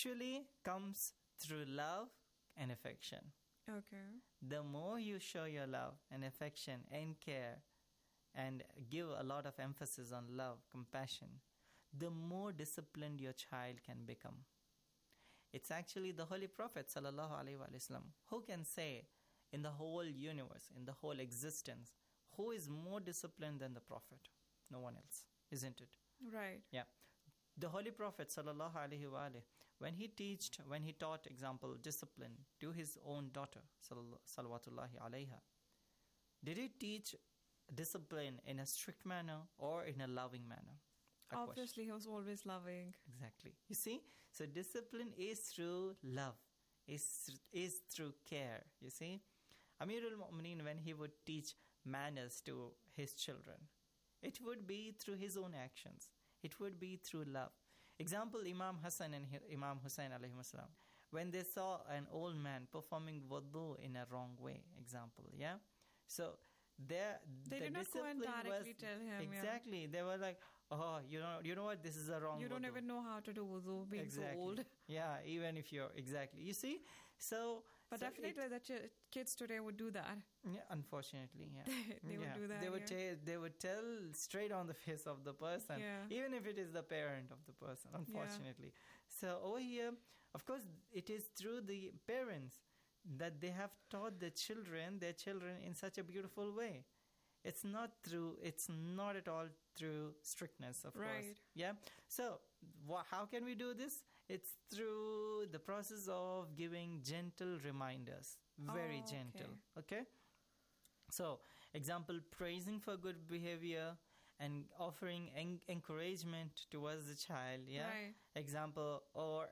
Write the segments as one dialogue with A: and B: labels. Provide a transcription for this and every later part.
A: actually comes through love and affection.
B: Okay.
A: The more you show your love and affection and care and give a lot of emphasis on love, compassion, the more disciplined your child can become. It's actually the Holy Prophet ﷺ who can say in the whole universe, in the whole existence, who is more disciplined than the Prophet? No one else, isn't it?
B: Right.
A: Yeah. The Holy Prophet ﷺ, when he taught, example, discipline to his own daughter, salawatullahi alayha, did he teach discipline in a strict manner or in a loving manner?
B: Obviously, he was always loving.
A: Exactly. You see? So discipline is through love, is through care. You see? Amirul Mu'mineen, when he would teach manners to his children, it would be through his own actions. It would be through love. Example, Imam Hassan and Imam Hussain alayhi salam, when they saw an old man performing wudu in a wrong way, example, yeah? So they
B: did not go and directly tell him.
A: Exactly. Yeah. They were like, oh, you know what, this is a wrong wudu.
B: You don't even know how to do wudu, being
A: exactly.
B: so old.
A: Yeah, even if you're, exactly. You see? But
B: definitely the kids today would do that.
A: Yeah, unfortunately, yeah.
B: They would do that.
A: They would tell straight on the face of the person, even if it is the parent of the person, unfortunately. Yeah. So over here, of course, it is through the parents that they have taught their children in such a beautiful way. It's not at all through strictness, of course. Yeah. So how can we do this? It's through the process of giving gentle reminders. Very gentle. Okay. So, example, praising for good behavior and offering encouragement towards the child. Yeah.
B: Right.
A: Example,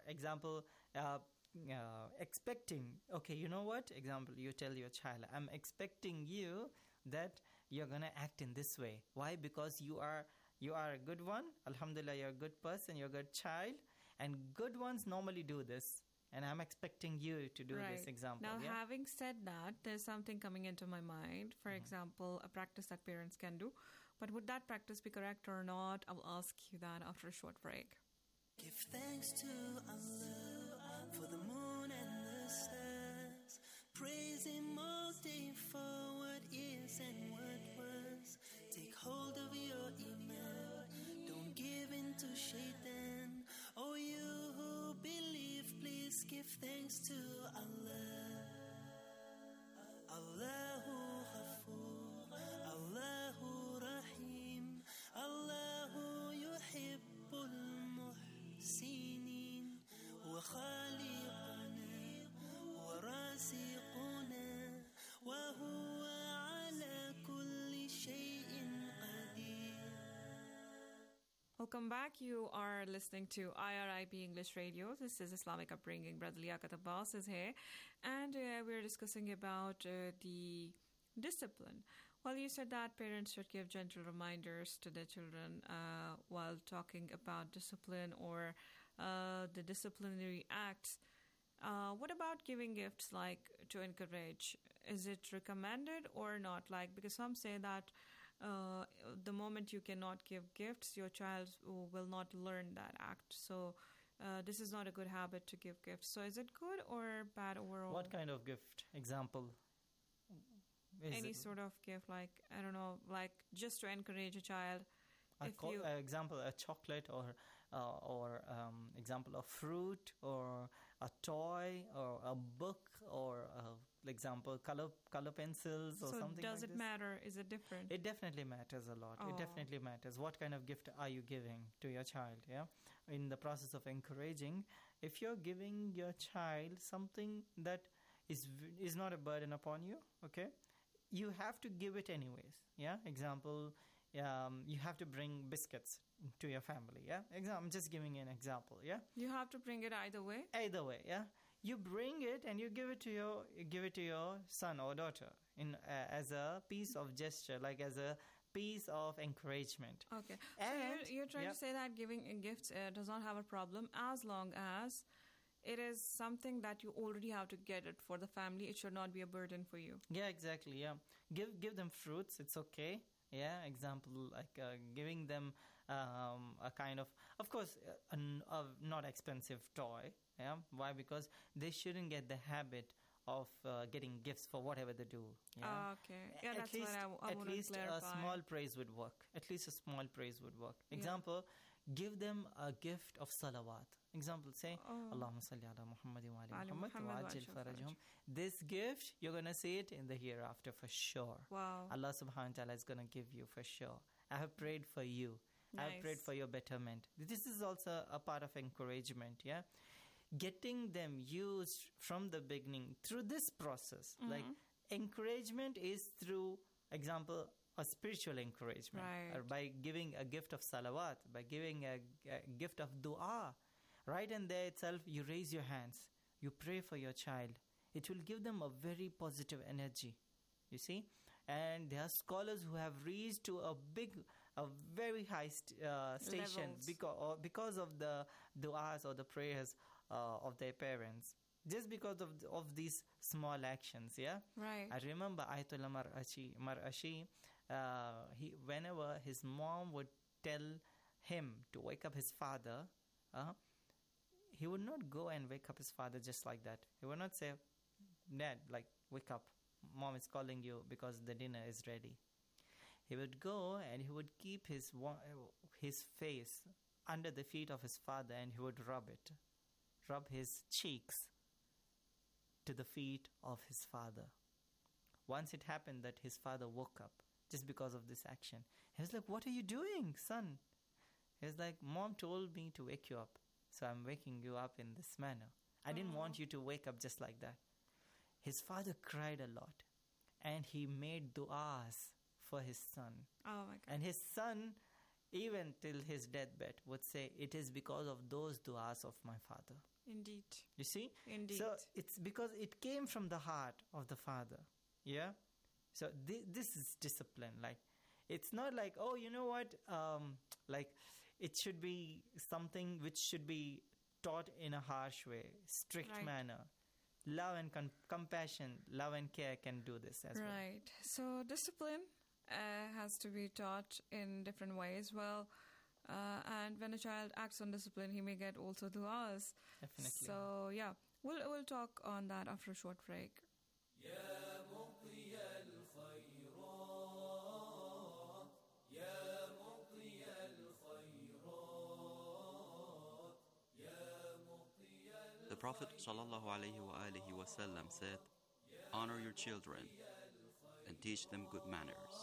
A: expecting. Okay, you know what? Example, you tell your child, I'm expecting you that you're going to act in this way. Why? Because you are a good one. Alhamdulillah, you're a good person, you're a good child. And good ones normally do this. And I'm expecting you to do this, example.
B: Now, having said that, there's something coming into my mind. For example, a practice that parents can do. But would that practice be correct or not? I will ask you that after a short break.
C: Give thanks to Allah for the moon and the stars. Praise Him all day for what is and what was. Take hold of your iman. Don't give in to shaitan. Oh, you who believe, please give thanks to Allah. Allahu Ghafoor, Allahu Rahim, Allahu Yuhibbul Muhsinin, wa khaliquna, wa raziquna, wa huwa ala kulli shay'in qadir.
B: Welcome back. You are listening to IRIB English Radio. This is Islamic Upbringing. Brother Liaquat Abbas is here. And we're discussing about the discipline. Well, you said that parents should give gentle reminders to their children while talking about discipline or the disciplinary acts. What about giving gifts, like to encourage? Is it recommended or not? Like, because some say that the moment you cannot give gifts, your child will not learn that act. So this is not a good habit to give gifts. So is it good or bad overall?
A: What kind of gift? Example?
B: Any sort of gift, like, I don't know, like just to encourage a child.
A: Example, a chocolate or example, a fruit or a toy or a book or example, color pencils or something like this.
B: So does it matter? Is it different?
A: It definitely matters a lot. It definitely matters. What kind of gift are you giving to your child? Yeah, in the process of encouraging, if you're giving your child something that is not a burden upon you, okay, you have to give it anyways. Yeah, example. You have to bring biscuits to your family. Yeah, I'm just giving an example. Yeah,
B: you have to bring it either way.
A: Either way, yeah. You bring it and you give it to your son or daughter as a piece of gesture, like as a piece of encouragement.
B: Okay, and so you're trying to say that giving gifts does not have a problem as long as it is something that you already have to get it for the family. It should not be a burden for you.
A: Yeah, exactly. Yeah, give them fruits. It's okay. Yeah, example like giving them a kind of course, a not expensive toy. Yeah, why? Because they shouldn't get the habit of getting gifts for whatever they do. Yeah,
B: Okay. Yeah,
A: at
B: that's
A: least
B: what I
A: at
B: want to
A: least a
B: clarify.
A: small praise would work. At least a small praise would work.
B: Yeah.
A: Example, give them a gift of salawat. Example, say
B: Oh.
A: Allahumma salli ala Muhammadin wa ali
B: Ali
A: Muhammad wa
B: Muhammad wa
A: ajil
B: ajil
A: farajhum. This gift, you're going to see it in the hereafter for sure.
B: Wow.
A: Allah subhanahu wa ta'ala is going to give you for sure. I have prayed for you. I have prayed
B: Nice.
A: for your betterment. This is also a part of encouragement, yeah? Getting them used from the beginning through this process. Like encouragement is through, example, a spiritual encouragement.
B: Right.
A: Or by giving a gift of salawat, by giving a gift of dua. Right and there itself, you raise your hands. You pray for your child. It will give them a very positive energy. You see? And there are scholars who have reached to a very high station
B: Levels.
A: because of the du'as or the prayers of their parents. Just because of these small actions, yeah?
B: Right.
A: I remember Ayatollah Marashi, whenever his mom would tell him to wake up his father, he would not go and wake up his father just like that. He would not say, Dad, like, wake up. Mom is calling you because the dinner is ready. He would go and he would keep his face under the feet of his father and he would rub his cheeks to the feet of his father. Once it happened that his father woke up just because of this action. He was like, what are you doing, son? He was like, Mom told me to wake you up, so I'm waking you up in this manner. I didn't want you to wake up just like that. His father cried a lot and he made du'as for his son.
B: Oh my God.
A: And his son, even till his deathbed, would say, it is because of those du'as of my father.
B: Indeed.
A: You see?
B: Indeed.
A: So it's because it came from the heart of the father. Yeah? So this is discipline. Like, it's not like, oh, you know what? Like, it should be something which should be taught in a harsh way, strict
B: Right.
A: manner. Love and compassion, love and care can do this as well.
B: Right. So discipline has to be taught in different ways. Well, and when a child acts on discipline, he may get also du'as.
A: Definitely.
B: So yeah, we'll talk on that after a short break.
D: The Prophet ﷺ said, honor your children and teach them good manners.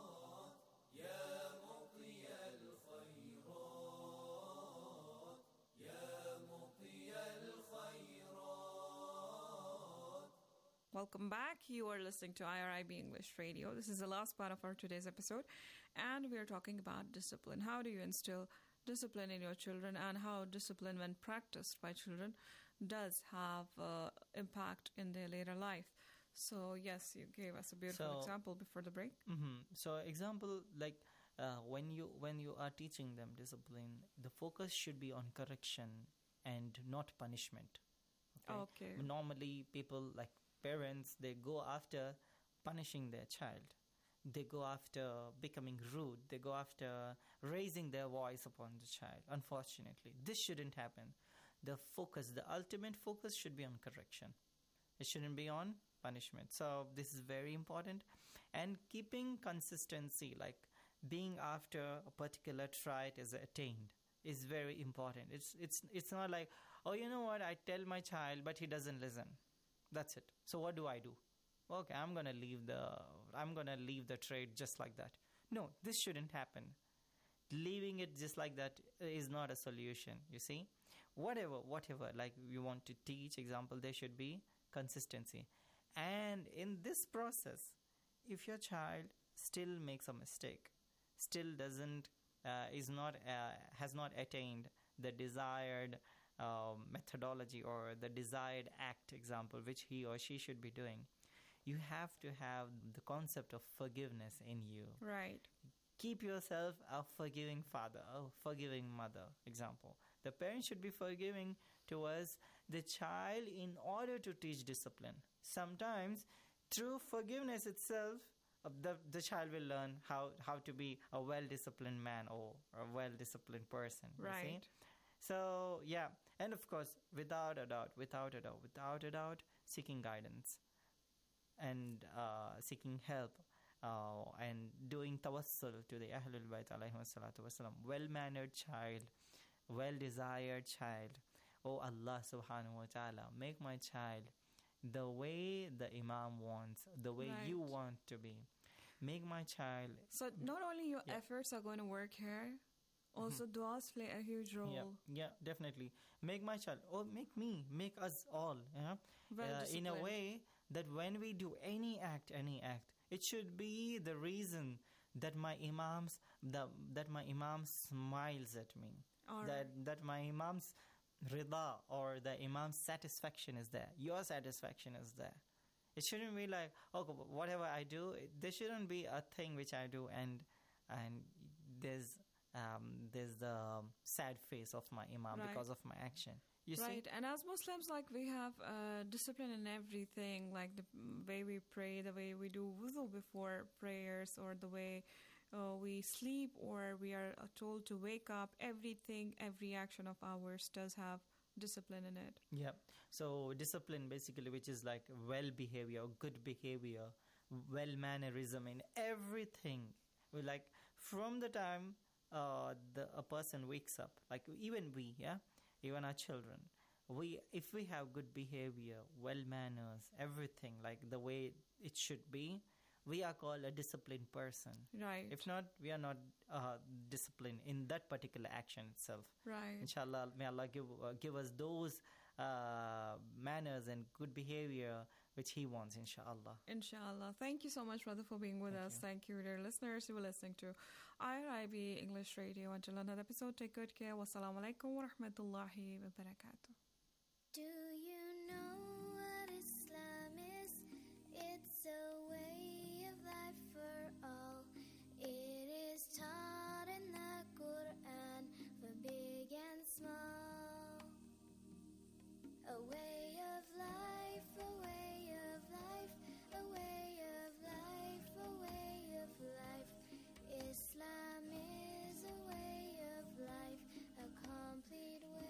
B: Welcome back. You are listening to IRIB English Radio. This is the last part of our today's episode, and we are talking about discipline. How do you instill discipline in your children, and how discipline, when practiced by children, does have impact in their later life? So yes, you gave us a beautiful example before the break.
A: So example, like when you are teaching them discipline, the focus should be on correction and not punishment.
B: Okay.
A: Normally people, like parents, they go after punishing their child. They go after becoming rude. They go after raising their voice upon the child. Unfortunately, this shouldn't happen. The ultimate focus should be on correction. It shouldn't be on punishment. So this is very important. And keeping consistency, like being after a particular trait is attained, is very important. It's not like, oh, you know what, I tell my child, but he doesn't listen. That's it. So what do I do? Okay, I'm gonna leave the trait just like that. No, this shouldn't happen. Leaving it just like that is not a solution. You see, whatever, like you want to teach, example, there should be consistency. And in this process, if your child still makes a mistake, still has not attained the desired methodology or the desired act, example, which he or she should be doing, you have to have the concept of forgiveness in you.
B: Right.
A: Keep yourself a forgiving father, a forgiving mother, example. The parent should be forgiving towards the child in order to teach discipline. Sometimes, through forgiveness itself, the child will learn how to be a well-disciplined man or a well-disciplined person.
B: Right.
A: So yeah, and of course, without a doubt, seeking guidance and seeking help and doing tawassul to the Ahlul Bayt alayhi salatu wasalam, well-mannered child, well-desired child. Oh Allah subhanahu wa ta'ala, make my child the way the Imam wants, the way you want to be. Make my child.
B: So not only your efforts are going to work here, also du'as play a huge role.
A: Yeah, definitely. Make my child, or make us all, in a way that when we do any act, it should be the reason that my Imam smiles at me, that my Imam's rida or the Imam's satisfaction is there, your satisfaction is there. It shouldn't be like, whatever I do, there shouldn't be a thing which I do and there's the sad face of my Imam because of my action. You see?
B: And as Muslims, like, we have discipline in everything, like the way we pray, the way we do wudu before prayers, or the way we sleep, or we are told to wake up. Everything, every action of ours does have discipline in it.
A: Yeah. So discipline, basically, which is like well behavior, good behavior, well mannerism in everything. Like from the time a person wakes up, like even our children, if we have good behavior, well manners, everything like the way it should be, we are called a disciplined person.
B: Right.
A: If not, we are not disciplined in that particular action itself.
B: Right.
A: Inshallah, may Allah give us those manners and good behavior which He wants, inshallah.
B: Inshallah. Thank you so much, brother, for being with us. Thank you, dear listeners. You were listening to IRIB English Radio. Until another episode, take good care. Wassalamu alaikum wa rahmatullahi wa barakatuh.
E: Do you know what Islam is? It's a way of life for all. It is taught in the Quran for big and small. A way of life, a way of life, a way of life, a way of life. Islam is a way of life, a complete way.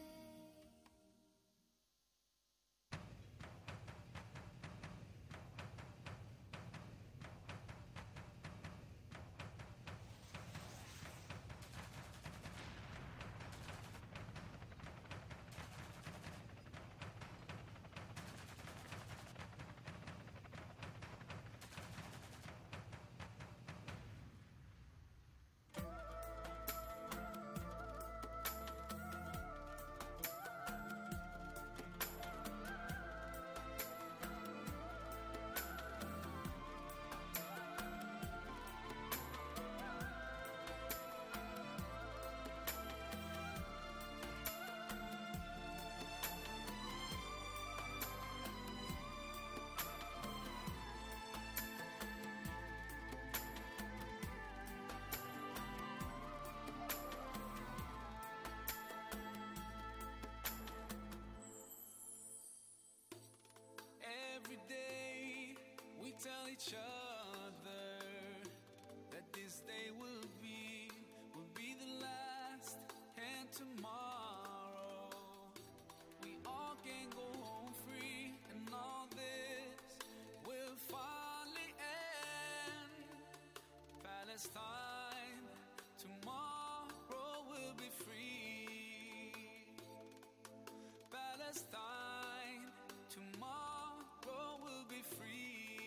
C: Every day we tell each other that this day will be the last, and tomorrow we all can go home free, and all this will finally end. Palestine, tomorrow will be free. Palestine, tomorrow will be free.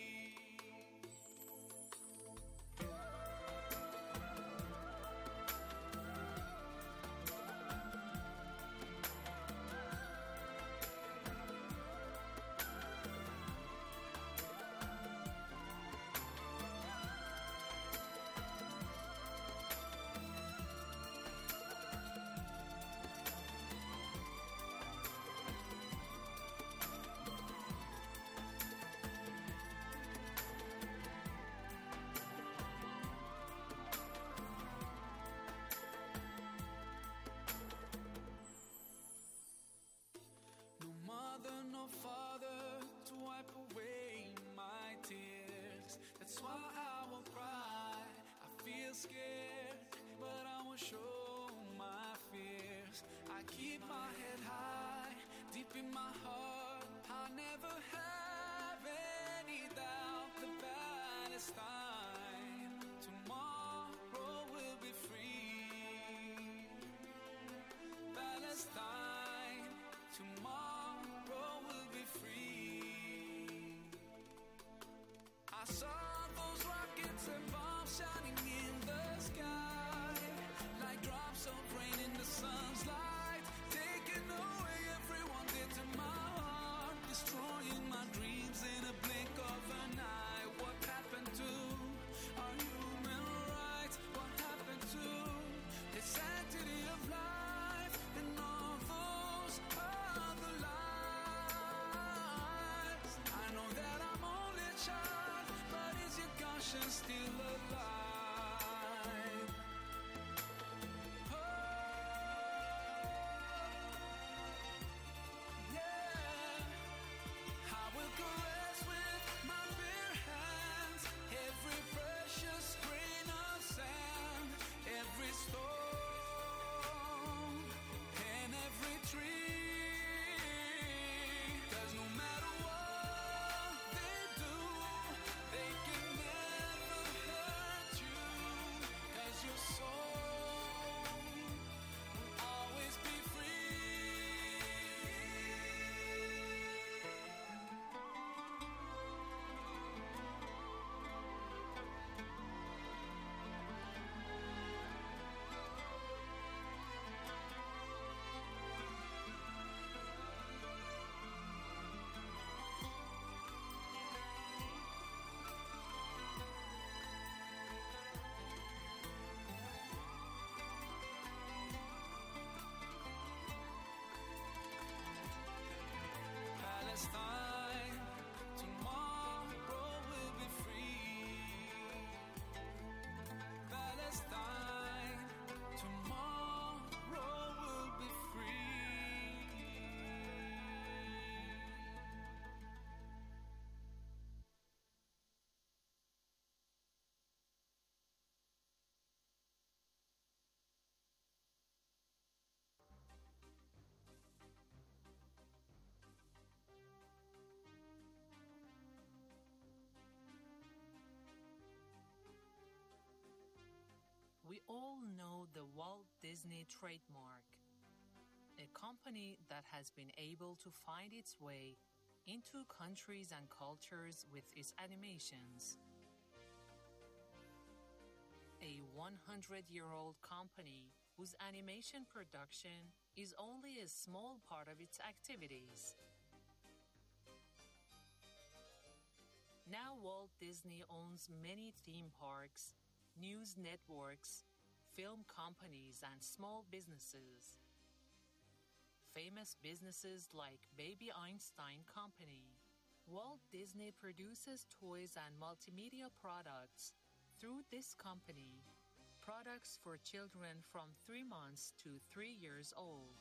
C: No mother, no father to wipe away my tears. That's why I will feel scared, but I won't show my fears. I keep my head high, deep in my heart. I never have any doubt that Palestine tomorrow will be free. Palestine tomorrow will be free. I saw those rockets and bombs shining in the sky, like drops of rain in the sun's light, taking away everyone dear to my heart, destroying my dreams in a blink of an eye. What happened to our human rights? What happened to the sanctity of life and all those other lives? I know that I'm only a child, but is your conscience still alive? Oh, yeah. I will caress with my bare hands every precious grain of sand, every stone and every tree. 'Cause no matter what they do, they can never hurt you. 'Cause your soul will always be free. Palestine tomorrow will be free. Palestine tomorrow will be free.
F: We all know the Walt Disney trademark, a company that has been able to find its way into countries and cultures with its animations. A 100-year-old company whose animation production is only a small part of its activities. Now Walt Disney owns many theme parks, news networks, film companies, and small businesses. Famous businesses like Baby Einstein Company. Walt Disney produces toys and multimedia products through this company, products for children from 3 months to 3 years old.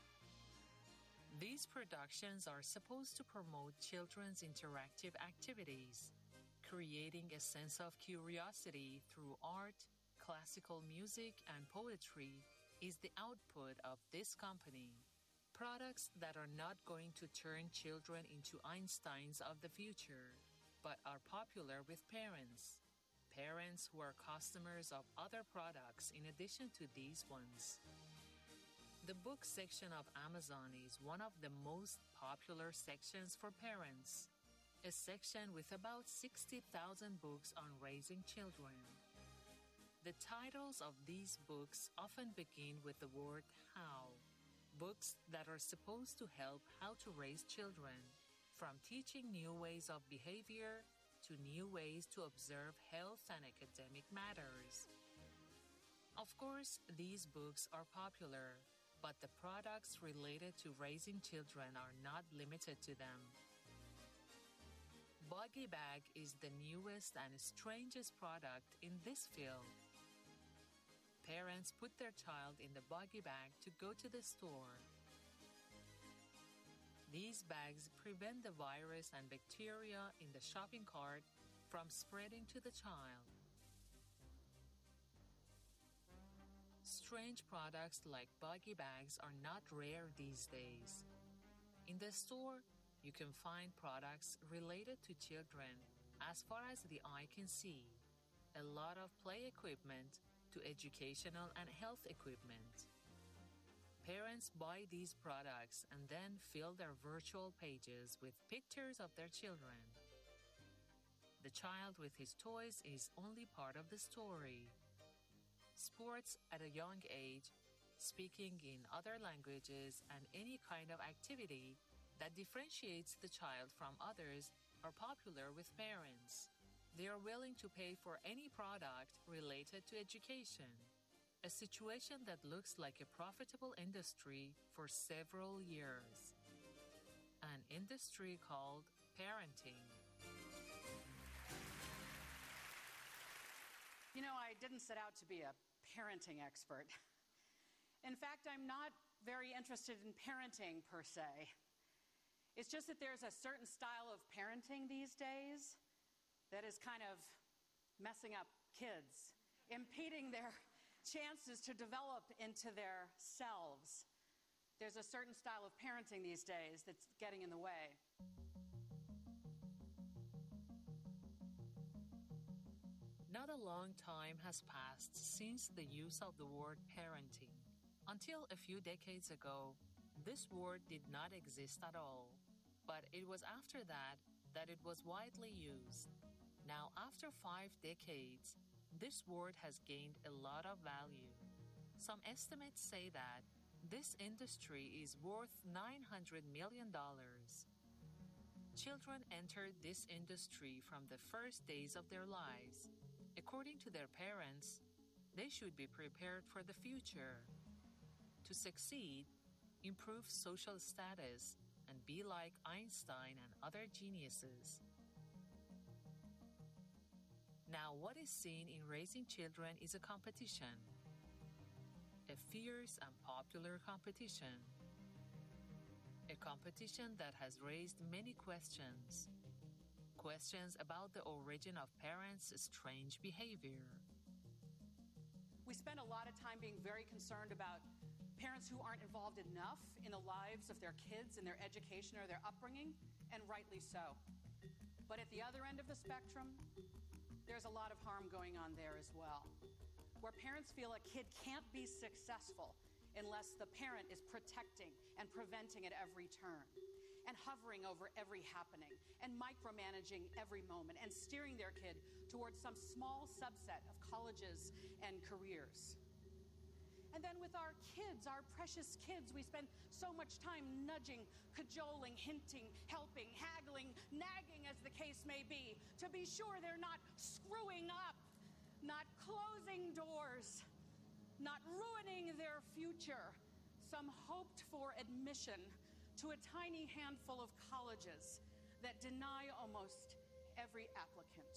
F: These productions are supposed to promote children's interactive activities, creating a sense of curiosity through art, classical music, and poetry is the output of this company. Products that are not going to turn children into Einsteins of the future, but are popular with parents. Parents who are customers of other products in addition to these ones. The book section of Amazon is one of the most popular sections for parents. A section with about 60,000 books on raising children. The titles of these books often begin with the word how. Books that are supposed to help how to raise children, from teaching new ways of behavior to new ways to observe health and academic matters. Of course, these books are popular, but the products related to raising children are not limited to them. Buggy Bag is the newest and strangest product in this field. Parents put their child in the buggy bag to go to the store. These bags prevent the virus and bacteria in the shopping cart from spreading to the child. Strange products like buggy bags are not rare these days. In the store, you can find products related to children as far as the eye can see. A lot of play equipment to educational and health equipment. Parents buy these products and then fill their virtual pages with pictures of their children. The child with his toys is only part of the story. Sports at a young age, speaking in other languages, and any kind of activity that differentiates the child from others are popular with parents. They are willing to pay for any product related to education, a situation that looks like a profitable industry for several years. An industry called parenting.
G: You know, I didn't set out to be a parenting expert. In fact, I'm not very interested in parenting per se. It's just that there's a certain style of parenting these days that is kind of messing up kids, impeding their chances to develop into their selves. There's a certain style of parenting these days that's getting in the way.
F: Not a long time has passed since the use of the word parenting. Until a few decades ago, this word did not exist at all. But it was after that it was widely used. Now, after 5 decades, this word has gained a lot of value. Some estimates say that this industry is worth $900 million. Children entered this industry from the first days of their lives. According to their parents, they should be prepared for the future. To succeed, improve social status, and be like Einstein and other geniuses. Now, what is seen in raising children is a competition. A fierce and popular competition. A competition that has raised many questions. Questions about the origin of parents' strange behavior.
G: We spend a lot of time being very concerned about parents who aren't involved enough in the lives of their kids and their education or their upbringing, and rightly so. But at the other end of the spectrum, there's a lot of harm going on there as well, where parents feel a kid can't be successful unless the parent is protecting and preventing at every turn, and hovering over every happening, and micromanaging every moment, and steering their kid towards some small subset of colleges and careers. And then with our kids, our precious kids, we spend so much time nudging, cajoling, hinting, helping, haggling, nagging, as the case may be, to be sure they're not screwing up, not closing doors, not ruining their future, some hoped-for admission to a tiny handful of colleges that deny almost every applicant.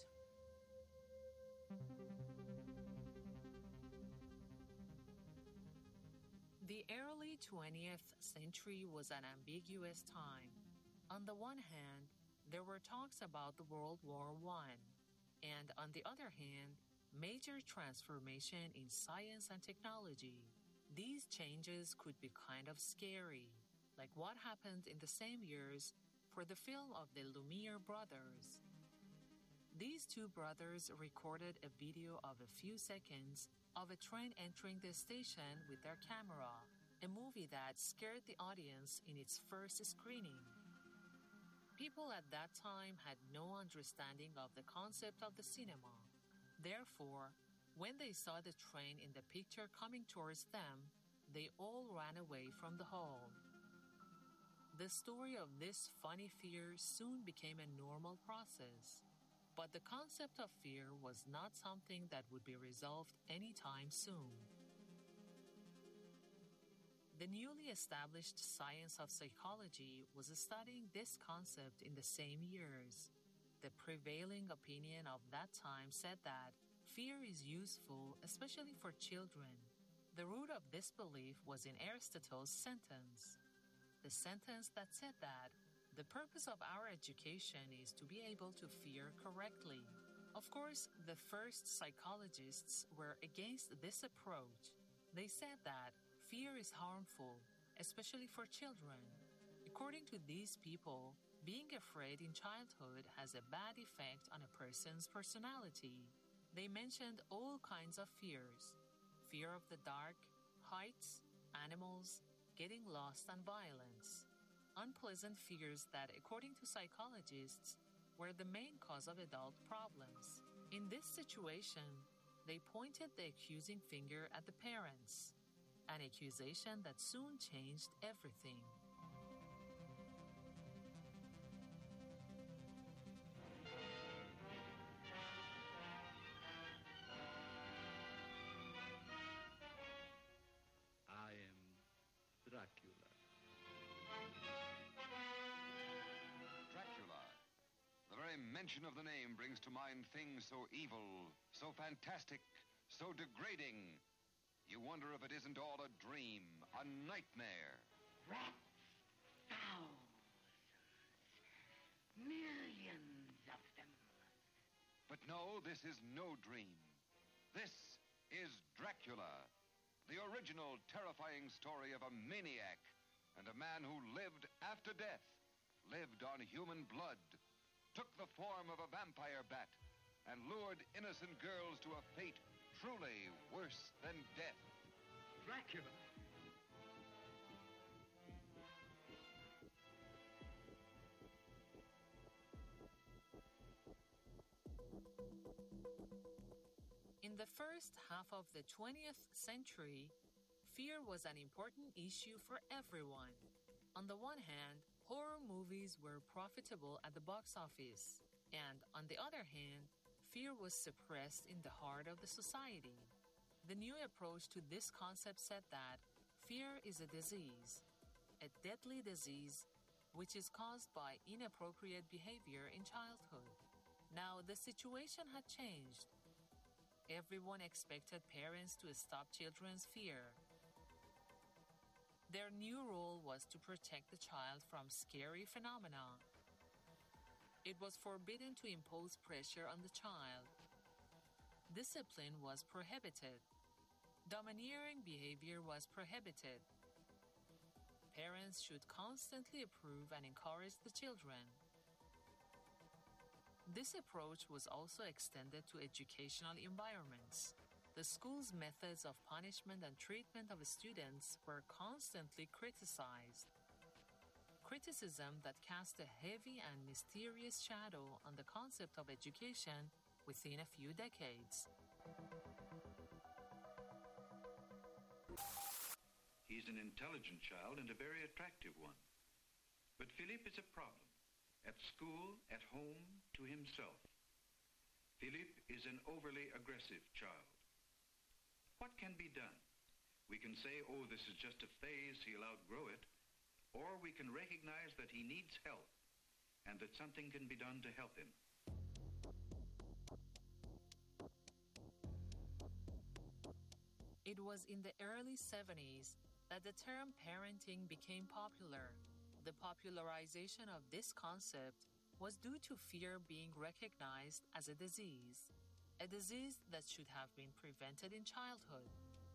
F: The early 20th century was an ambiguous time. On the one hand, there were talks about the World War I, and on the other hand, major transformation in science and technology. These changes could be kind of scary, like what happened in the same years for the film of the Lumiere brothers. These two brothers recorded a video of a few seconds of a train entering the station with their camera, a movie that scared the audience in its first screening. People at that time had no understanding of the concept of the cinema. Therefore, when they saw the train in the picture coming towards them, they all ran away from the hall. The story of this funny fear soon became a normal process. But the concept of fear was not something that would be resolved anytime soon. The newly established science of psychology was studying this concept in the same years. The prevailing opinion of that time said that fear is useful, especially for children. The root of this belief was in Aristotle's sentence. The sentence that said that the purpose of our education is to be able to fear correctly. Of course, the first psychologists were against this approach. They said that fear is harmful, especially for children. According to these people, being afraid in childhood has a bad effect on a person's personality. They mentioned all kinds of fears: fear of the dark, heights, animals, getting lost, and violence. Unpleasant fears that, according to psychologists, were the main cause of adult problems. In this situation, they pointed the accusing finger at the parents, an accusation that soon changed everything.
H: I am Dracula.
I: Dracula. The very mention of the name brings to mind things so evil, so fantastic, so degrading. You wonder if it isn't all a dream, a nightmare.
J: Rats, thousands, millions of them.
I: But no, this is no dream. This is Dracula, the original terrifying story of a maniac and a man who lived after death, lived on human blood, took the form of a vampire bat, and lured innocent girls to a fate truly worse than death.
H: Dracula.
F: In the first half of the 20th century, fear was an important issue for everyone. On the one hand, horror movies were profitable at the box office, and on the other hand, fear was suppressed in the heart of the society. The new approach to this concept said that fear is a disease, a deadly disease which is caused by inappropriate behavior in childhood. Now, the situation had changed. Everyone expected parents to stop children's fear. Their new role was to protect the child from scary phenomena. It was forbidden to impose pressure on the child. Discipline was prohibited. Domineering behavior was prohibited. Parents should constantly approve and encourage the children. This approach was also extended to educational environments. The school's methods of punishment and treatment of students were constantly criticized. Criticism that cast a heavy and mysterious shadow on the concept of education within a few decades.
K: He's an intelligent child and a very attractive one. But Philippe is a problem. At school, at home, to himself. Philippe is an overly aggressive child. What can be done? We can say, oh, this is just a phase, he'll outgrow it. Or we can recognize that he needs help and that something can be done to help him.
F: It was in the early 70s that the term parenting became popular. The popularization of this concept was due to fear being recognized as a disease that should have been prevented in childhood.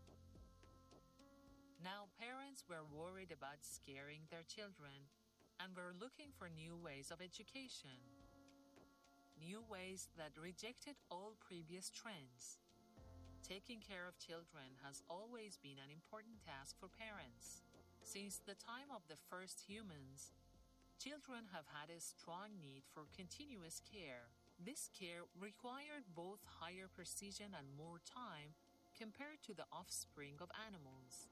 F: Now, parents were worried about scaring their children and were looking for new ways of education, new ways that rejected all previous trends. Taking care of children has always been an important task for parents. Since the time of the first humans, children have had a strong need for continuous care. This care required both higher precision and more time compared to the offspring of animals.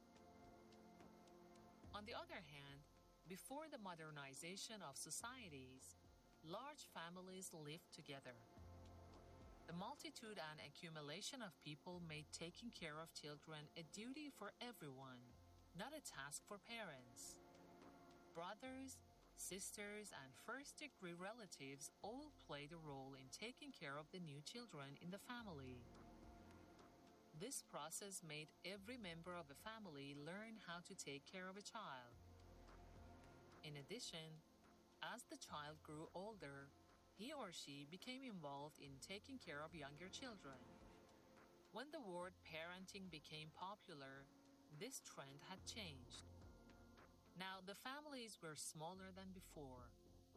F: On the other hand, before the modernization of societies, large families lived together. The multitude and accumulation of people made taking care of children a duty for everyone, not a task for parents. Brothers, sisters, and first-degree relatives all played a role in taking care of the new children in the family. This process made every member of a family learn how to take care of a child. In addition, as the child grew older, he or she became involved in taking care of younger children. When the word parenting became popular, this trend had changed. Now, the families were smaller than before.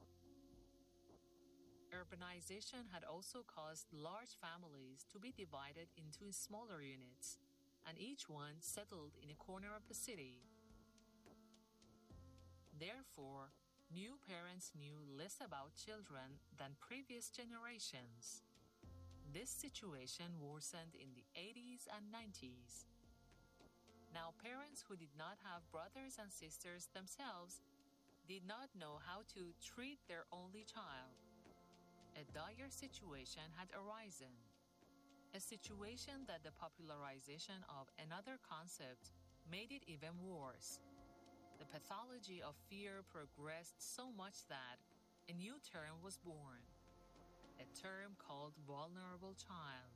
F: Urbanization had also caused large families to be divided into smaller units, and each one settled in a corner of the city. Therefore, new parents knew less about children than previous generations. This situation worsened in the 80s and 90s. Now, parents who did not have brothers and sisters themselves did not know how to treat their only child. A dire situation had arisen, a situation that the popularization of another concept made it even worse. The pathology of fear progressed so much that a new term was born, a term called vulnerable child.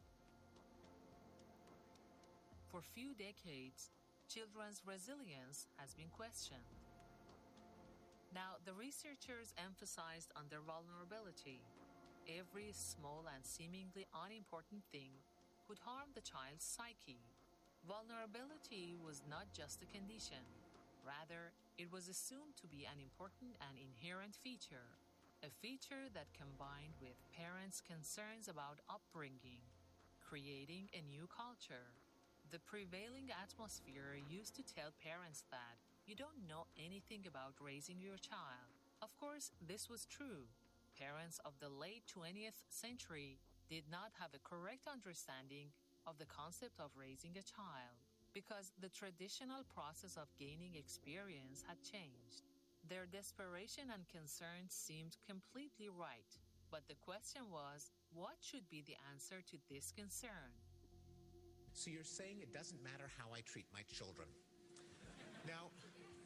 F: For few decades, children's resilience has been questioned. Now, the researchers emphasized on their vulnerability. Every small and seemingly unimportant thing could harm the child's psyche. Vulnerability was not just a condition. Rather, it was assumed to be an important and inherent feature, a feature that combined with parents' concerns about upbringing, creating a new culture. The prevailing atmosphere used to tell parents that you don't know anything about raising your child. Of course, this was true. Parents of the late 20th century did not have a correct understanding of the concept of raising a child because the traditional process of gaining experience had changed. Their desperation and concern seemed completely right, but the question was, what should be the answer to this concern?
L: So you're saying it doesn't matter how I treat my children. Now,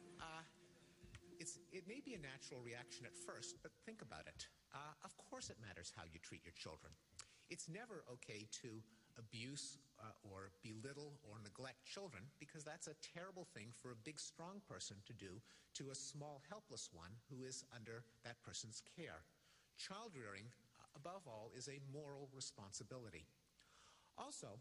L: it may be a natural reaction at first, but think about it. Of course it matters how you treat your children. It's never okay to abuse or belittle or neglect children because that's a terrible thing for a big, strong person to do to a small, helpless one who is under that person's care. Child rearing, above all, is a moral responsibility. Also,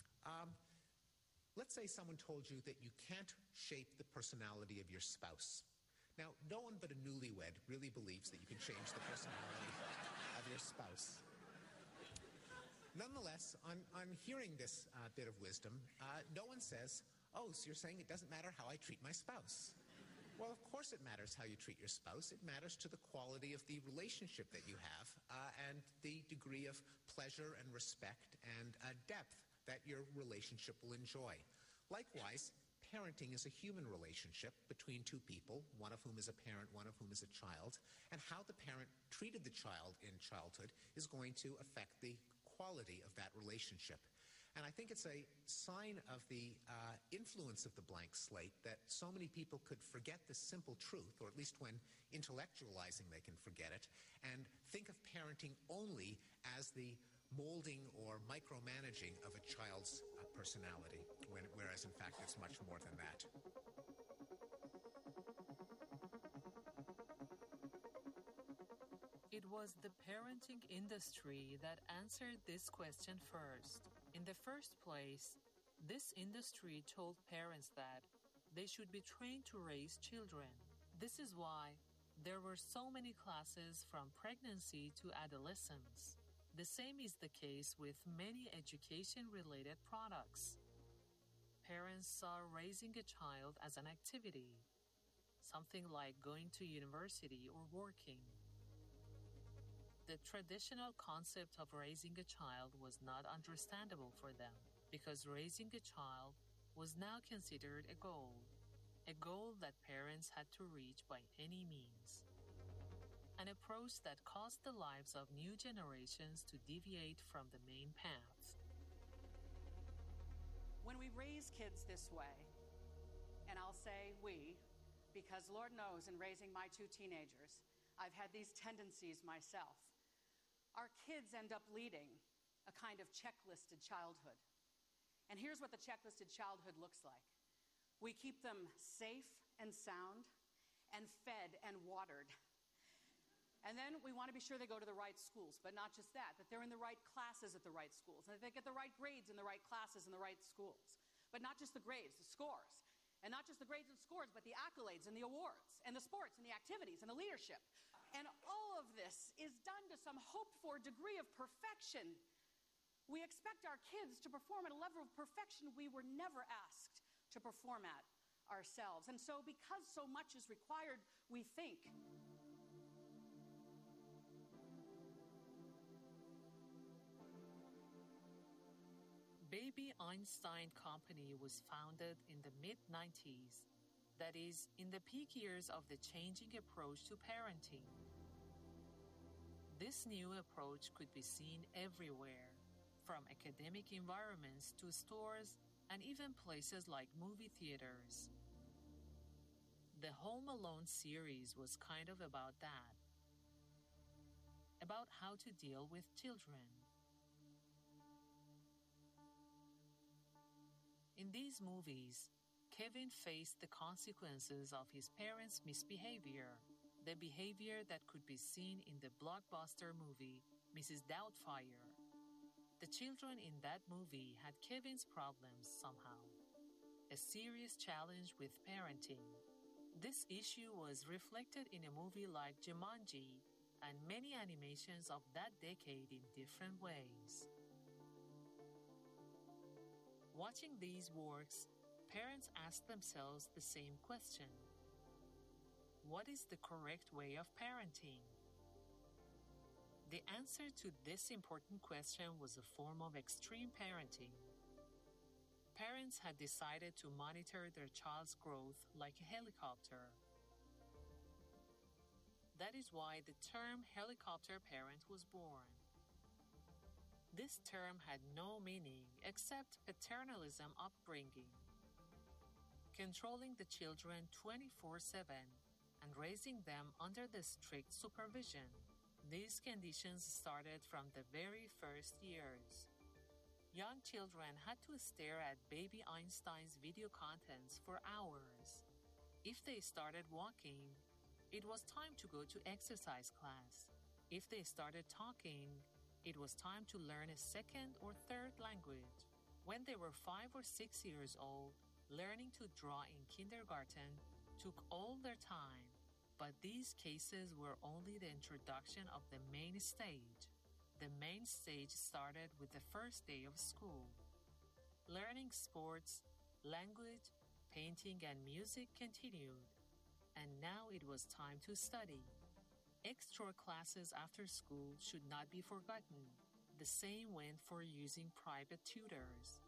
L: let's say someone told you that you can't shape the personality of your spouse. Now, no one but a newlywed really believes that you can change the personality of your spouse. Nonetheless, on hearing this bit of wisdom, no one says, oh, so you're saying it doesn't matter how I treat my spouse. Well, of course it matters how you treat your spouse. It matters to the quality of the relationship that you have and the degree of pleasure and respect and depth that your relationship will enjoy. Likewise, parenting is a human relationship between two people, one of whom is a parent, one of whom is a child, and how the parent treated the child in childhood is going to affect the quality of that relationship. And I think it's a sign of the influence of the blank slate that so many people could forget this simple truth, or at least when intellectualizing they can forget it, and think of parenting only as the molding or micromanaging of a child's personality, whereas in fact it's much more than that.
F: It was the parenting industry that answered this question first. In the first place, this industry told parents that they should be trained to raise children. This is why there were so many classes from pregnancy to adolescence. The same is the case with many education-related products. Parents saw raising a child as an activity, something like going to university or working. The traditional concept of raising a child was not understandable for them because raising a child was now considered a goal that parents had to reach by any means. An approach that caused the lives of new generations to deviate from the main path.
G: When we raise kids this way, and I'll say we, because Lord knows in raising my two teenagers, I've had these tendencies myself. Our kids end up leading a kind of checklisted childhood. And here's what the checklisted childhood looks like. We keep them safe and sound and fed and watered. And then we want to be sure they go to the right schools, but not just that they're in the right classes at the right schools, and that they get the right grades in the right classes in the right schools. But not just the grades, the scores. And not just the grades and scores, but the accolades and the awards and the sports and the activities and the leadership. And all of this is done to some hoped-for degree of perfection. We expect our kids to perform at a level of perfection we were never asked to perform at ourselves. And so because so much is required, we think
F: Baby Einstein Company was founded in the mid-90s, that is, in the peak years of the changing approach to parenting. This new approach could be seen everywhere, from academic environments to stores and even places like movie theaters. The Home Alone series was kind of about that, about how to deal with children. In these movies, Kevin faced the consequences of his parents' misbehavior, the behavior that could be seen in the blockbuster movie Mrs. Doubtfire. The children in that movie had Kevin's problems somehow, a serious challenge with parenting. This issue was reflected in a movie like Jumanji and many animations of that decade in different ways. Watching these works, parents ask themselves the same question. What is the correct way of parenting? The answer to this important question was a form of extreme parenting. Parents had decided to monitor their child's growth like a helicopter. That is why the term helicopter parent was born. This term had no meaning except paternalism upbringing. Controlling the children 24/7 and raising them under the strict supervision. These conditions started from the very first years. Young children had to stare at baby Einstein's video contents for hours. If they started walking, it was time to go to exercise class. If they started talking, it was time to learn a second or third language. When they were 5 or 6 years old, learning to draw in kindergarten took all their time, but these cases were only the introduction of the main stage. The main stage started with the first day of school. Learning sports, language, painting, and music continued, and now it was time to study. Extra classes after school should not be forgotten. The same went for using private tutors.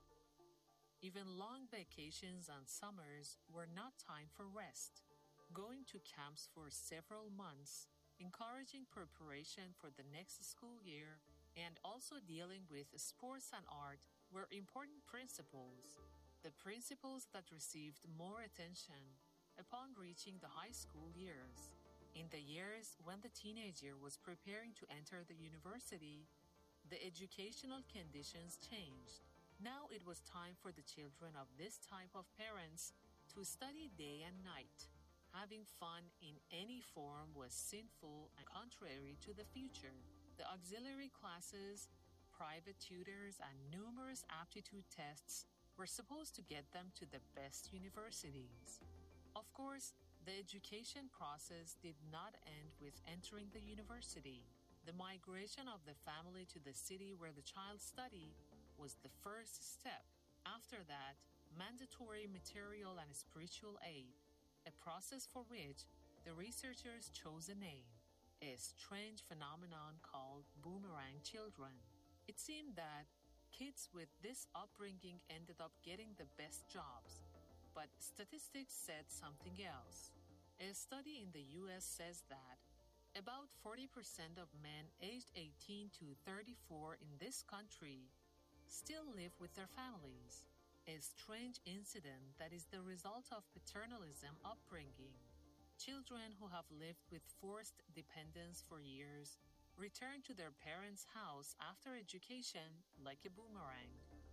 F: Even long vacations and summers were not time for rest. Going to camps for several months, encouraging preparation for the next school year, and also dealing with sports and art were important principles. The principles that received more attention upon reaching the high school years. In the years when the teenager was preparing to enter the university, the educational conditions changed. Now it was time for the children of this type of parents to study day and night. Having fun in any form was sinful and contrary to the future. The auxiliary classes, private tutors, and numerous aptitude tests were supposed to get them to the best universities. Of course, the education process did not end with entering the university. The migration of the family to the city where the child studied was the first step. After that, mandatory material and spiritual aid, a process for which the researchers chose a name, a strange phenomenon called boomerang children. It seemed that kids with this upbringing ended up getting the best jobs, but statistics said something else. A study in the US says that about 40% of men aged 18 to 34 in this country still live with their families, a strange incident that is the result of paternalism upbringing. Children who have lived with forced dependence for years return to their parents' house after education like a boomerang.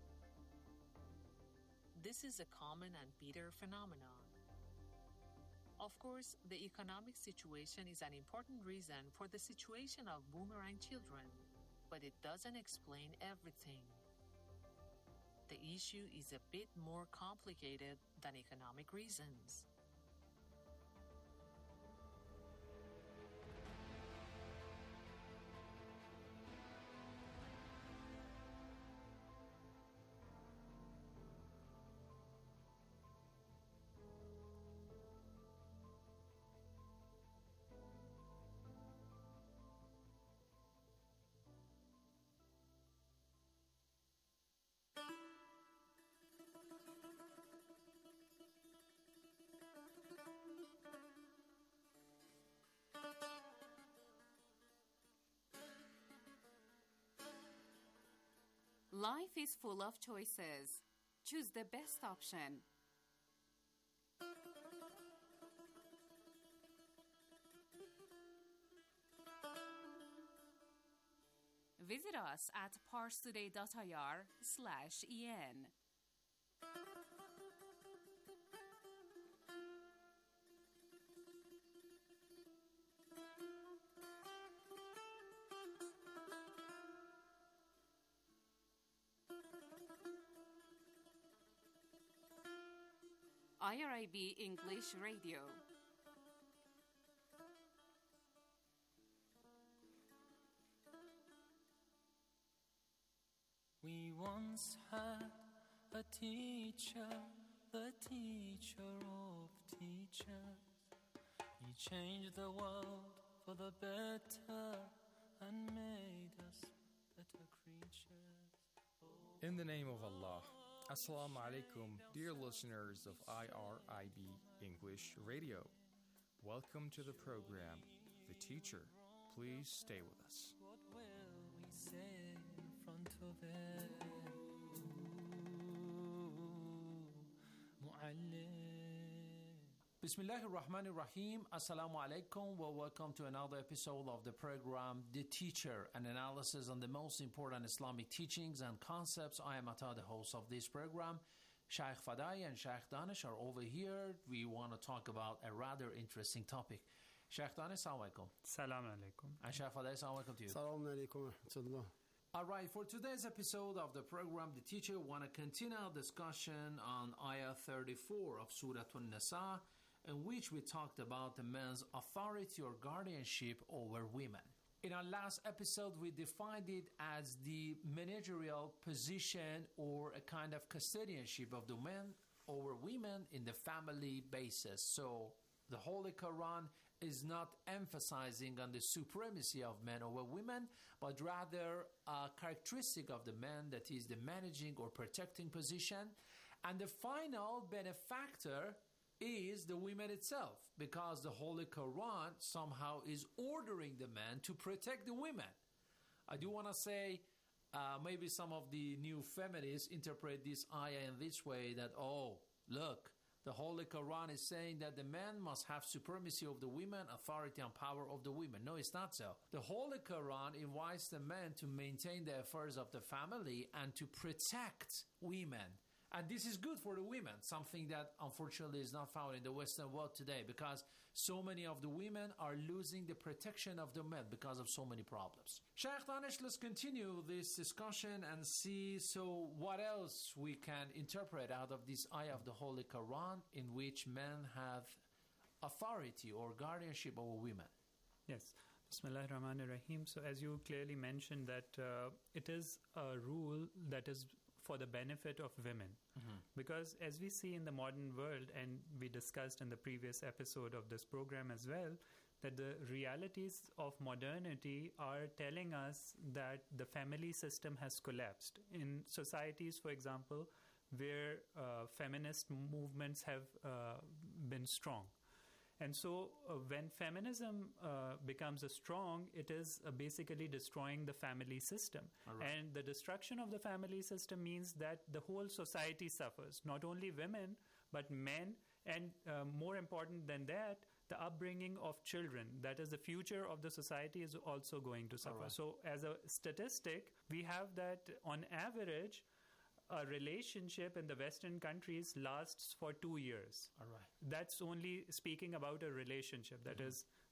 F: This is a common and bitter phenomenon. Of course, the economic situation is an important reason for the situation of boomerang children, but it doesn't explain everything. the issue is a bit more complicated than economic reasons.
M: Life is full of choices. Choose the best option. Visit us at parstoday.ir/en. IRIB English Radio.
N: We once had a teacher, the teacher of teachers. He changed the world for the better and made us better creatures.
O: In the name of Allah. Assalamu alaikum, dear listeners of IRIB English Radio. Welcome to the program, The Teacher. Please stay with us.
N: What will we say in front of it?
P: Bismillahir Rahmanir Rahim. Assalamu alaikum. Well, welcome to another episode of the program The Teacher, an analysis on the most important Islamic teachings and concepts. I am Ata, the host of this program. Shaykh Fadai and Shaykh Danish are over here. We want to talk about a rather interesting topic. Shaykh Danish, assalamu alaikum.
Q: Salam alaikum.
P: And Shaykh Fadai, assalamu alaikum to you.
R: Salam alaikum wa rahmatullah.
P: All right, for today's episode of the program, The Teacher, want to continue our discussion on Ayah 34 of Surah An-Nisa, in which we talked about the man's authority or guardianship over women. In our last episode, we defined it as the managerial position or a kind of custodianship of the men over women in the family basis. So the Holy Quran is not emphasizing on the supremacy of men over women, but rather a characteristic of the man, that is the managing or protecting position. And the final benefactor is the women itself, because the Holy Quran somehow is ordering the man to protect the women. I do want to say, maybe some of the new feminists interpret this ayah in this way, that, oh, look, the Holy Quran is saying that the man must have supremacy of the women, authority and power of the women. No, it's not so. The Holy Quran invites the man to maintain the affairs of the family and to protect women. And this is good for the women, something that unfortunately is not found in the Western world today, because so many of the women are losing the protection of the men because of so many problems. Shaykh Danish, let's continue this discussion and see what else we can interpret out of this ayah of the Holy Quran in which men have authority or guardianship over women.
Q: Yes. Bismillahir Rahmanir Rahim. So as you clearly mentioned that it is a rule that is for the benefit of women. Mm-hmm. Because as we see in the modern world, and we discussed in the previous episode of this program as well, that the realities of modernity are telling us that the family system has collapsed. In societies, for example, where feminist movements have been strong. And so when feminism becomes strong, it is basically destroying the family system. Right. And the destruction of the family system means that the whole society suffers, not only women, but men, and more important than that, the upbringing of children. That is, the future of the society is also going to suffer. Right. So as a statistic, we have that on average, a relationship in the Western countries lasts for 2 years.
P: All right.
Q: That's only speaking about a relationship. That is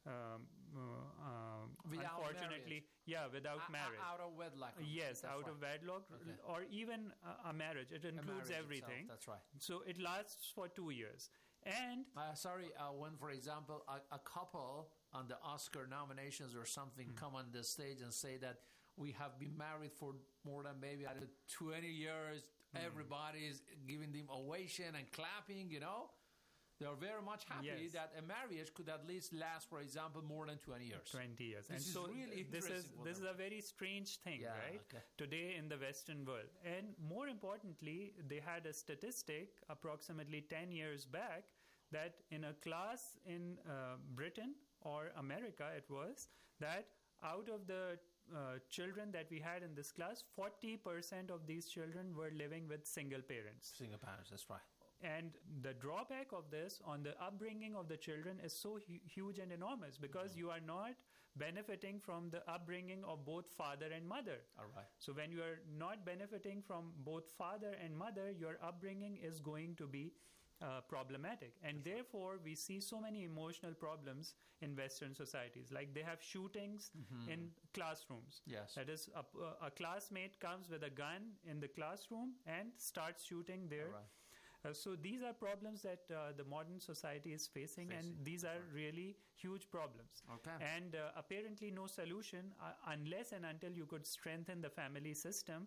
Q: unfortunately, without marriage.
P: Out of wedlock.
Q: Yes,
P: that's
Q: out
P: right.
Q: of wedlock,
P: Okay.
Q: or even a marriage. It includes
P: marriage
Q: everything.
P: itself, that's right.
Q: So it lasts for 2 years. And
P: when, for example, a couple on the Oscar nominations or something come on the stage and say that we have been married for more than maybe 20 years, everybody is giving them ovation and clapping, They are very much happy that a marriage could at least last, for example, more than 20 years.
Q: 20 years.
P: This
Q: and
P: is
Q: so
P: really
Q: this
P: interesting
Q: is a very strange thing, right?
P: Okay.
Q: Today in the Western world. And more importantly, they had a statistic approximately 10 years back that in a class in Britain or America, it was that out of the children that we had in this class, 40% of these children were living with single parents.
P: Single parents, that's right.
Q: And the drawback of this on the upbringing of the children is so huge and enormous because you are not benefiting from the upbringing of both father and mother.
P: All right.
Q: So when you are not benefiting from both father and mother, your upbringing is going to be problematic. And therefore, we see so many emotional problems in Western societies. Like they have shootings in classrooms.
P: Yes.
Q: That is, a classmate comes with a gun in the classroom and starts shooting there.
P: All right.
Q: So these are problems that the modern society is facing. And these are really huge problems.
P: Okay.
Q: And apparently no solution unless and until you could strengthen the family system.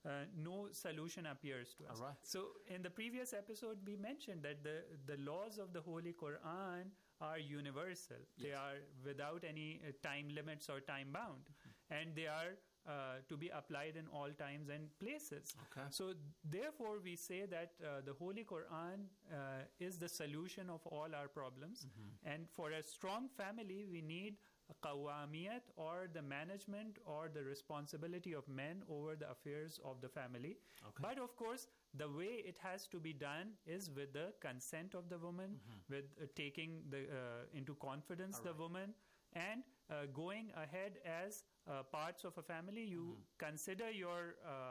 Q: No solution appears to us.
P: All right.
Q: So in the previous episode, we mentioned that the laws of the Holy Quran are universal.
P: Yes.
Q: They are without any time limits or time bound. And they are to be applied in all times and places.
P: Okay.
Q: So therefore, we say that the Holy Quran is the solution of all our problems. And for a strong family, we need qawamiyat, or the management or the responsibility of men over the affairs of the family.
P: Okay.
Q: But of course, the way it has to be done is with the consent of the woman, with taking into confidence the woman, and going ahead as parts of a family. You consider your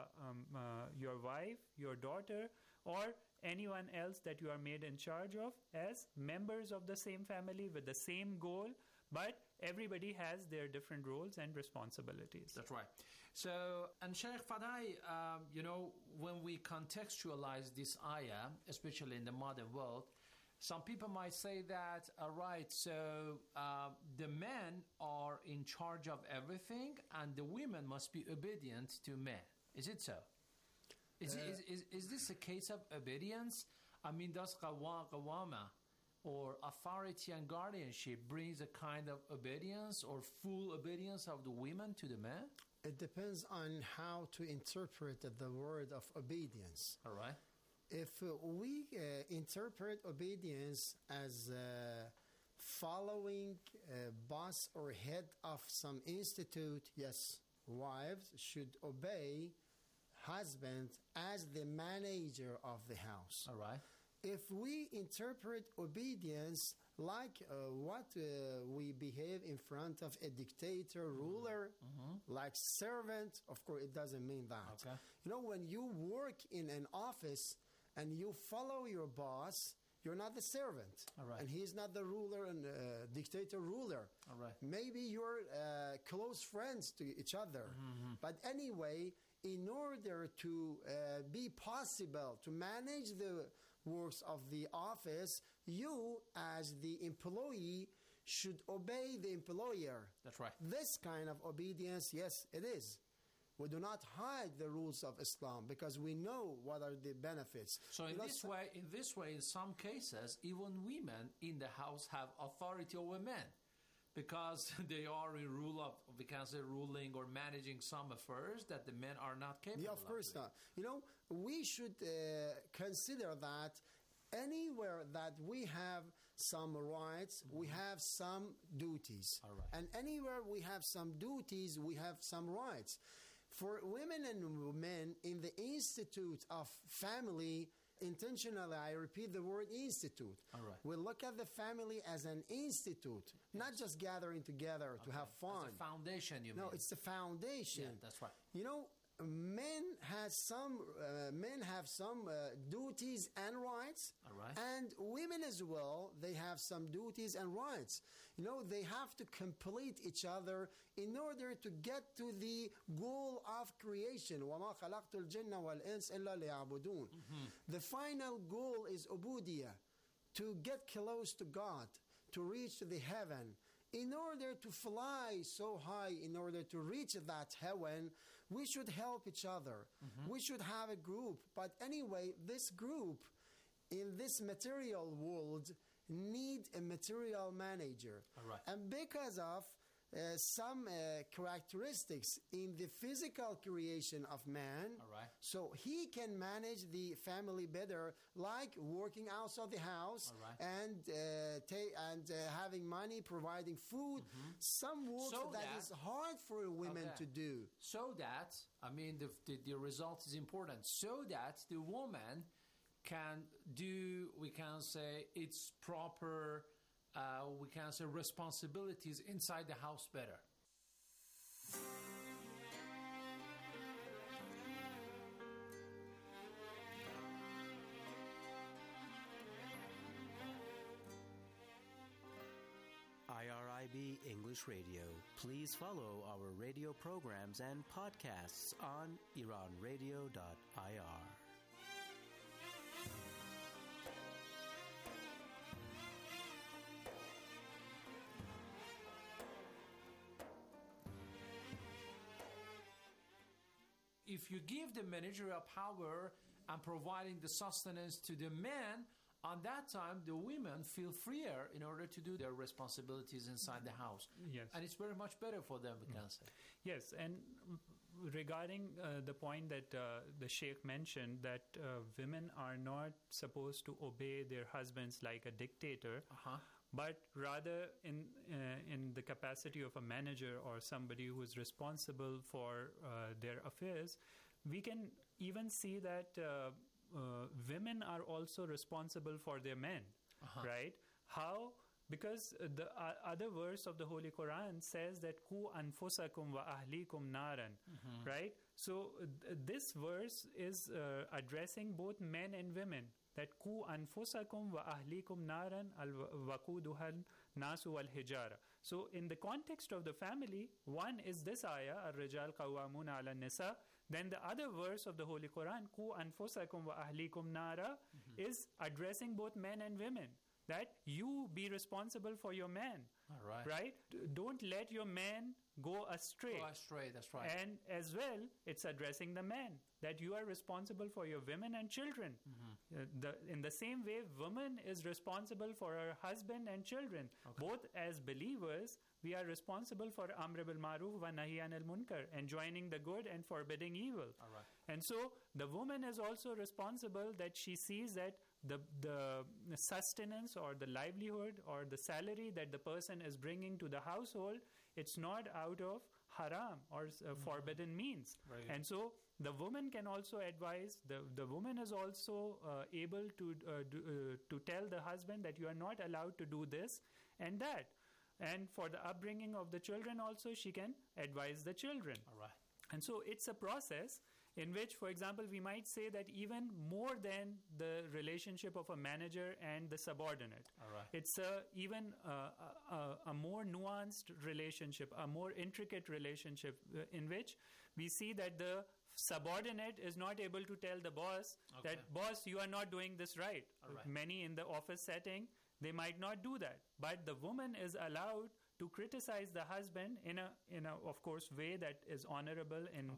Q: wife, your daughter, or anyone else that you are made in charge of as members of the same family with the same goal, but everybody has their different roles and responsibilities.
P: That's right. So, and Sheikh Fadai, when we contextualize this ayah, especially in the modern world, some people might say that, all right, so the men are in charge of everything and the women must be obedient to men. Is it so? Is this a case of obedience? I mean, does qawama or authority and guardianship brings a kind of obedience or full obedience of the women to the men?
R: It depends on how to interpret the word of obedience.
P: All right.
R: If we interpret obedience as following boss or head of some institute, yes, wives should obey husband as the manager of the house.
P: All right.
R: If we interpret obedience like what we behave in front of a dictator, ruler, like servant, of course, it doesn't mean that.
P: Okay.
R: When you work in an office and you follow your boss, you're not the servant.
P: All right.
R: And he's not the ruler and dictator ruler.
P: All right.
R: Maybe you're close friends to each other. But anyway, in order to be possible to manage the works of the office, you as the employee should obey the employer.
P: That's right.
R: This kind of obedience, yes, it is. We do not hide the rules of Islam because we know what are the benefits.
P: So in this way, in some cases, even women in the house have authority over men because they are in rule of, we can say, ruling or managing some affairs that the men are not capable of.
R: Yeah, of course not. We should consider that anywhere that we have some rights, we have some duties.
P: All right.
R: And anywhere we have some duties, we have some rights. For women and men in the institute of family, intentionally, I repeat the word institute.
P: All right.
R: We look at the family as an institute, not just gathering together to have fun.
P: As a foundation, you mean?
R: No, it's the foundation.
P: Yeah, that's right.
R: men have some duties and rights, and women as well, they have some duties and rights. They have to complete each other in order to get to the goal of creation. وَمَا خَلَقْتُ الْجِنَّ وَالْإِنسَ إِلَّا لِيَعْبُدُونَ. The final goal is ubudiyah, to get close to God, to reach the heaven. In order to fly so high, in order to reach that heaven, we should help each other. We should have a group. But anyway, this group in this material world need a material manager. And because of some characteristics in the physical creation of man, so he can manage the family better, like working outside the house and having money, providing food. Some work
P: So
R: that is hard for women to do.
P: So that, the result is important. So that the woman can do, we can say, its proper responsibilities inside the house better.
S: IRIB English Radio. Please follow our radio programs and podcasts on iranradio.ir.
P: If you give the managerial power and providing the sustenance to the men, on that time the women feel freer in order to do their responsibilities inside the house.
Q: Yes.
P: And it's very much better for them, we can say.
Q: Yes, and regarding the point that the Sheikh mentioned, that women are not supposed to obey their husbands like a dictator, but rather in the capacity of a manager or somebody who is responsible for their affairs, we can even see that women are also responsible for their men, right? How? Because the other verse of the Holy Quran says that "Ku anfusakum wa ahlikum naran," right? So this verse is addressing both men and women. That "Ku anfusakum wa ahlikum naran al-waquduha nasu wal-hijara." So in the context of the family, one is this ayah, "Ar-rijal qawwamuna ala nisa." Then the other verse of the Holy Quran, "Ku anfusakum wa ahlikum nara," is addressing both men and women. That you be responsible for your man, right? Don't let your man go astray.
P: That's right.
Q: And as well, it's addressing the man, that you are responsible for your women and children. In the same way, woman is responsible for her husband and children. Both as believers, we are responsible for Amr bil Maruf wa Nahi anil Munkar, enjoining the good and forbidding evil. And so the woman is also responsible, that she sees that the sustenance or the livelihood or the salary that the person is bringing to the household, it's not out of haram or forbidden means. And so the woman can also advise, the woman is also able to tell the husband that you are not allowed to do this and that. And for the upbringing of the children also, she can advise the children. And so it's a process in which, for example, we might say that even more than the relationship of a manager and the subordinate, it's even a more nuanced relationship, a more intricate relationship in which we see that the subordinate is not able to tell the boss that, "Boss, you are not doing this right." Many in the office setting, they might not do that. But the woman is allowed to criticize the husband in a of course way that is honorable and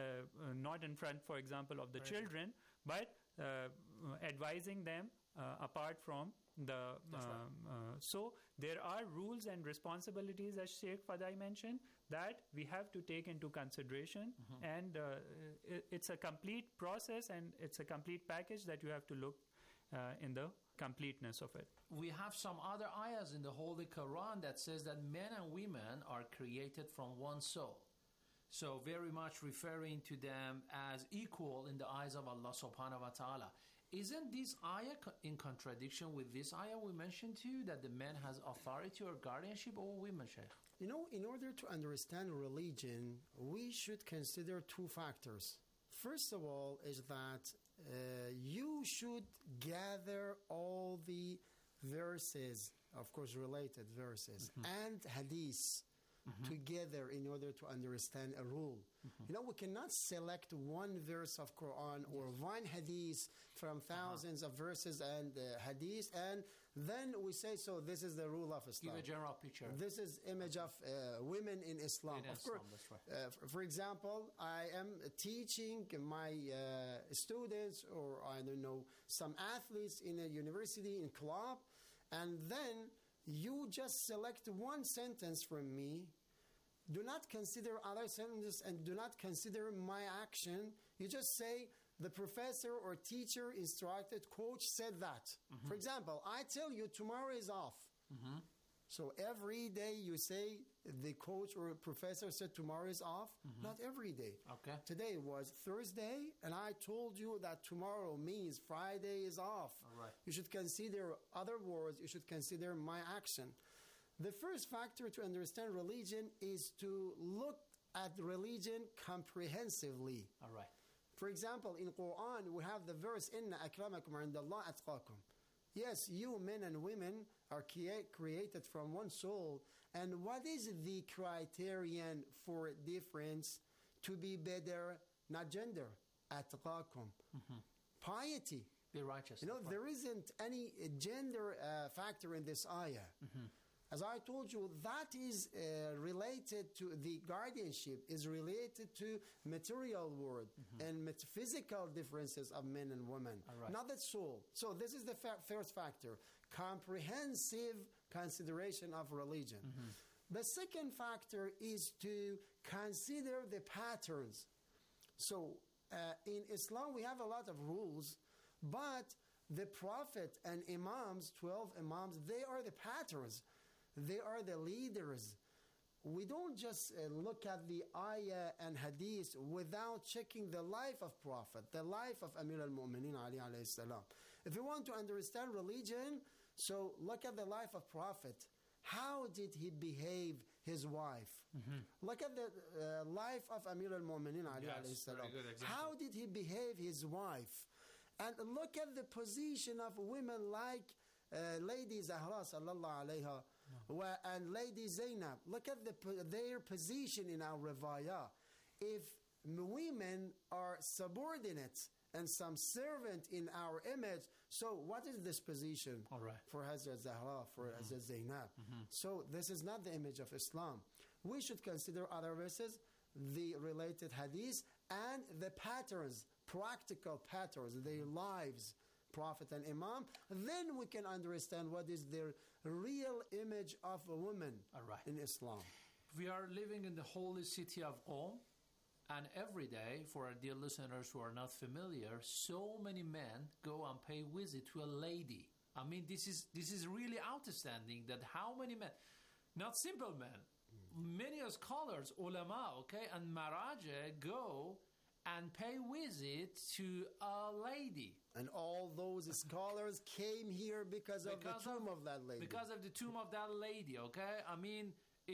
Q: not in front, for example, of the children, but advising them apart from the so there are rules and responsibilities, as Sheikh Fadai mentioned, that we have to take into consideration, and it's a complete process and it's a complete package that you have to look in the completeness of it.
P: We have some other ayahs in the Holy Quran that says that men and women are created from one soul. So very much referring to them as equal in the eyes of Allah subhanahu wa ta'ala. isn't this ayah in contradiction with this ayah we mentioned too, that the man has authority or guardianship over women, Sheikh?
R: You know, in order to understand religion, we should consider two factors. First of all is that you should gather all the verses, of course related verses, and hadiths together in order to understand a rule. You know, we cannot select one verse of Quran or one hadith from thousands of verses and hadiths, and then we say, so this is the rule of Islam.
P: Give a general picture.
R: This is image of women in Islam.
P: In
R: of
P: Islam,
R: course,
P: that's right.
R: For example, I am teaching my students, or I don't know, some athletes in a university, in club, and then you just select one sentence from me. Do not consider other sentences and do not consider my action. You just say, the professor or teacher instructed, coach said that. For example, I tell you tomorrow is off. So every day you say the coach or professor said tomorrow is off. Not every day.
P: Okay.
R: Today was Thursday, and I told you that tomorrow means Friday is off.
P: All right.
R: You should consider other words. You should consider my action. The first factor to understand religion is to look at religion comprehensively.
P: All right.
R: For example, in Quran, we have the verse, Inna akramakum indallah atqakum. Yes, you men and women are created from one soul. And what is the criterion for difference to be better? Not gender. Atqakum. Piety.
P: Be righteous.
R: You know, there isn't any gender factor in this ayah. As I told you, that is related to the guardianship, is related to material world and metaphysical differences of men and women, not the soul. So this is the first factor, comprehensive consideration of religion. The second factor is to consider the patterns. So in Islam, we have a lot of rules, but the Prophet and Imams, 12 Imams, they are the patterns. They are the leaders. We don't just look at the ayah and hadith without checking the life of Prophet, the life of Amir al-Mu'mineen Ali alayhi salam. If you want to understand religion, so look at the life of Prophet. How did he behave his wife? Look at the life of Amir al-Mu'mineen Ali alayhi salam. How did he behave his wife? And look at the position of women like Lady Zahra sallallahu alayha and Lady Zainab. Look at their position in our Rivayah. If women are subordinate and some servant in our image, so what is this position for Hazrat Zahra, for Hazrat Zainab? So this is not the image of Islam. We should consider other verses, the related hadiths, and the patterns, practical patterns, their lives, Prophet and Imam. Then we can understand what is their real image of a woman in Islam.
P: We are living in the holy city of Qom, and every day, for our dear listeners who are not familiar, so many men go and pay visit to a lady. I mean, this is really outstanding that how many men, not simple men, many scholars, ulama, and maraja go and pay visit to a lady.
R: And all those scholars came here because of the tomb of that lady.
P: Because of the tomb of that lady, I mean,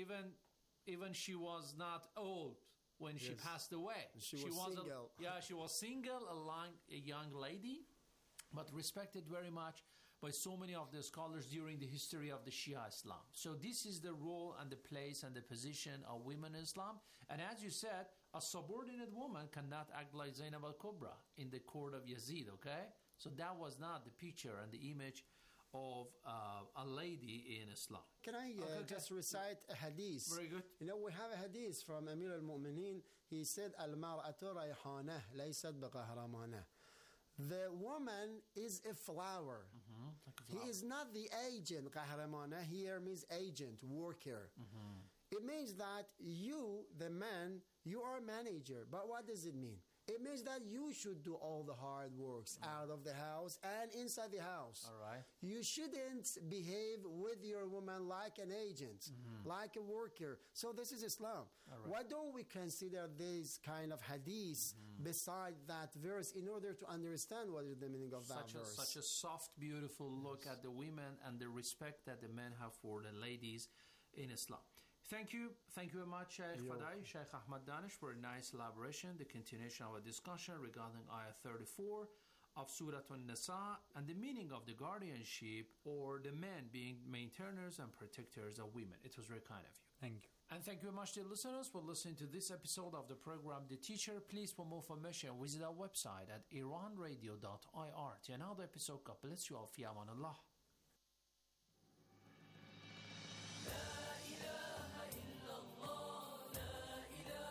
P: even she was not old when she passed away.
R: She was single.
P: She was single, a young lady, but respected very much by so many of the scholars during the history of the Shia Islam. So this is the role and the place and the position of women in Islam. And as you said, a subordinate woman cannot act like Zainab al-Kubra in the court of Yazid, So that was not the picture and the image of a lady in Islam.
R: Can I just recite a hadith?
P: Very good.
R: You know, we have a hadith from Amir al-Mu'mineen. He said, Al-mar'atu rayhanah, laysat biqahramanah. The woman is a flower. He is not the agent. Qahramana here means agent, worker. It means that you, the man, you are a manager. But what does it mean? it means that you should do all the hard works out of the house and inside the house.
P: All right.
R: You shouldn't behave with your woman like an agent, like a worker. So this is Islam.
P: Right.
R: Why don't we consider these kind of hadiths beside that verse in order to understand what is the meaning of that verse?
P: Such a soft, beautiful look at the women and the respect that the men have for the ladies in Islam. Thank you very much, Sheikh Fadai, Sheikh Ahmad Danish, for a nice elaboration, the continuation of our discussion regarding Ayah 34 of Surah An-Nisa and the meaning of the guardianship, or the men being maintainers and protectors of women. It was very kind of you.
Q: Thank you.
P: And thank you very much, dear listeners, for listening to this episode of the program The Teacher. Please, for more information, visit our website at iranradio.ir. To another episode, God bless you all. Fi aman Allah.